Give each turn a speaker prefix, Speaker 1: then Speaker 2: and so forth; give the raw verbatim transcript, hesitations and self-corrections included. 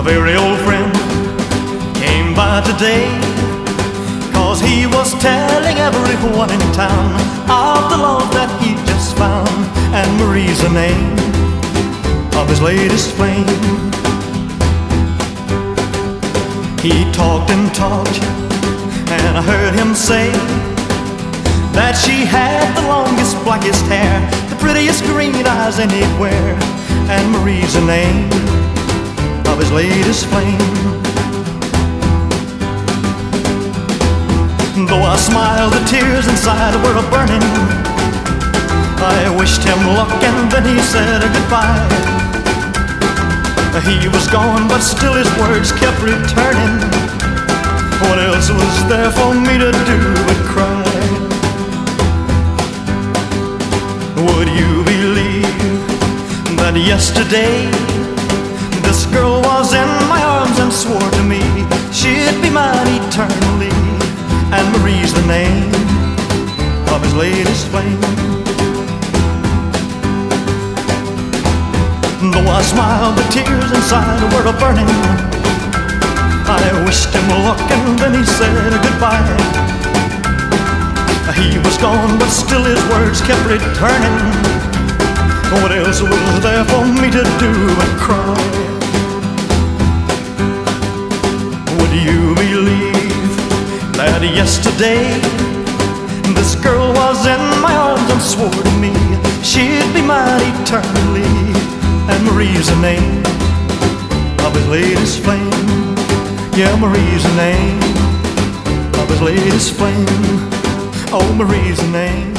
Speaker 1: very old friend came by today, 'cause he was telling everyone in town of the love that he just found. And Marie's the name of his latest flame. He talked and talked, and I heard him say that she had the longest, blackest hair, the prettiest green eyes anywhere. And Marie's the name of his latest flame. Though I smiled, the tears inside were a-burning. I wished him luck and then he said goodbye. He was gone, but still his words kept returning. What else was there for me to do but cry? Would you believe that yesterday this girl was in my arms and swore to me she'd be mine eternally? And Marie's the name of his latest flame. Though I smiled, the tears inside were a-burning. I wished him luck and then he said goodbye. He was gone, but still his words kept returning. What else was there for me to do but cry? Would you believe that yesterday this girl was in my arms and swore to me she'd be mine eternally? And Marie's the name of his latest flame. Yeah, Marie's the name of his latest flame. Oh, Marie's the name